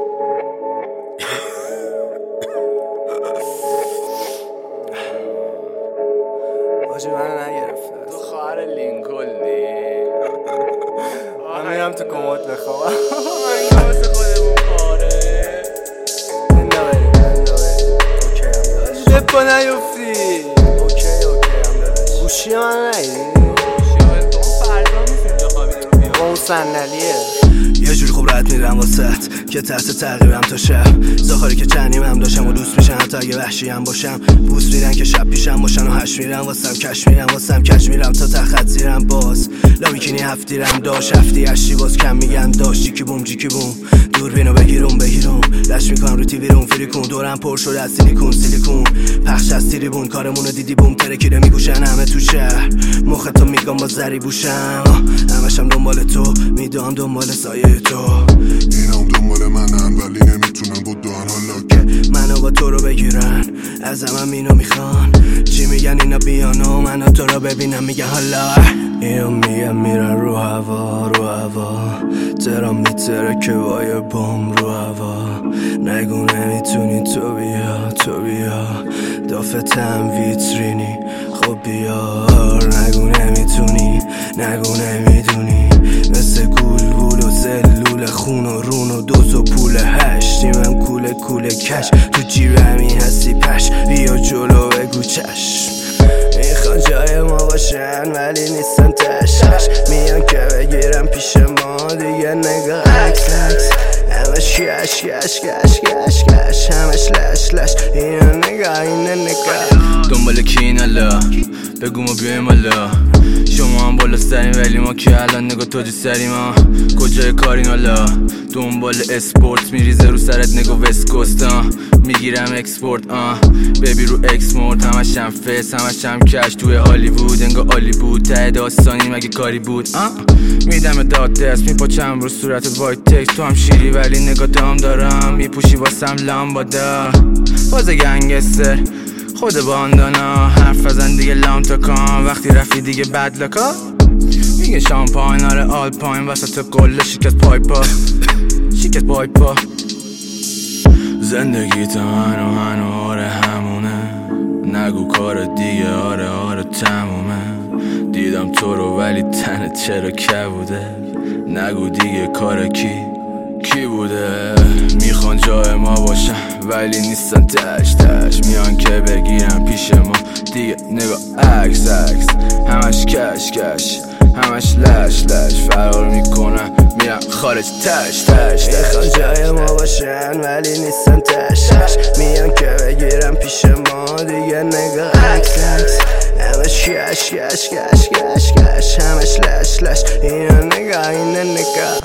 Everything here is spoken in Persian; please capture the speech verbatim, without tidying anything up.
آجی منو نگرفته تو خواهر لینکلنی. من میرم تو کمد بخوابم. من واسه خودمون پاره بنده بریم بنده بریم. اوکی هم داشت دپا نیفتی. اوکی اوکی هم دادش. گوشی من نگیدی؟ شاید تو فردا میتونی جا خوابیده رو بیام. اون صندلیه یه جوری خوب رد میرم واسط که تحت تعقیبم تا شب. زاخاری که چنیم هم داشتم و دوست میشن حتی اگه وحشی هم باشم. بوس میرن که شب پیشم باشن و هش میرم واسم کش میرم واسم کش میرم تا تخت زیرم باز. لابیکینی هفتیرم داشت هفتی هشتی باز کم میگن داشت. جیکی بوم جیکی بوم دوربینو بگیرم بگیرم لش میکنم رو تیوی روم فریکون دورم پر شده از سیلیکون سیلیکون پخش از تیریبون کارمونو دیدی بوم ترکیره میگوشن همه تو شهر مختو میگم با زری بوشم همشم دنبال تو میدام دنبال سایه تو اینام دنبال منن ولی نمیتونن بود دهن حالا که منو با تو رو بگیرن از همم اینو میخوان چی میگن اینا بیانو منو تو رو ببینم میگن حالا اینو میگن میرن رو هوا رو هوا ترام میتره که وای بوم رو هوا نگو نمیتونی تو بیا تو بیا دافتم ویترینی خب بیار نگو نمیتونی نگو نمیدونی مثل گول بول و زلول خون و رون و دوز و پول هشتی من کوله کوله کش تو جیب همین هستی پش بیا جلو بگو چشم میخوان جای ما باشن ولی نیستن تشش میان که بگیرم پیش ما دیگه نگاه عکس عکس همش کش کش کش کش کش همش لش لش اینو نگاه اینو نگاه دنبال کین الا بگو ما بیایم الا شما هم بالا سریم ولی ما که الان نگاه تو جو سریم ها کجای کارین الا دنبال اسپورت میریزه رو سرت نگاه وست کوست ها میگیرم اکسپورت آه بیبی رو اکسمورت همش هم فس همش هم کش توی هالیوود انگاه آلی بود ته داستانی مگه کاری بود آه میدم داد دست میپاچم رو صورتت وایت تکس تو هم شیری ولی نگاه دام دارم میپوشی واسم لامبادا باز گنگستر خود باندانا حرف بزن دیگه لام تا کام وقتی رفتی دیگه بد لکا میگه شامپاین آره آلپاین وسط قله شکست پایپا شکست پایپا زندگی تا هنو هنو آره همونه نگو کار دیگه آره آره تمومه دیدم تو رو ولی تنت چرا کبوده نگو دیگه کار کی کی بوده میخوان جای ما باشن ولی نیستن تش تش میان که بگیرن پیش ما دیگه نگاه عکس عکس همش کش کش همش لش لش فرار میکنن میرن خارج تش تش میخوان جای ما باشن ولی نیستن تش تش میان که بگیرن پیش ما دیگه نگاه عکس عکس همش کش کش کش کش کش همش لش لش اینو نگاه اینو نگاه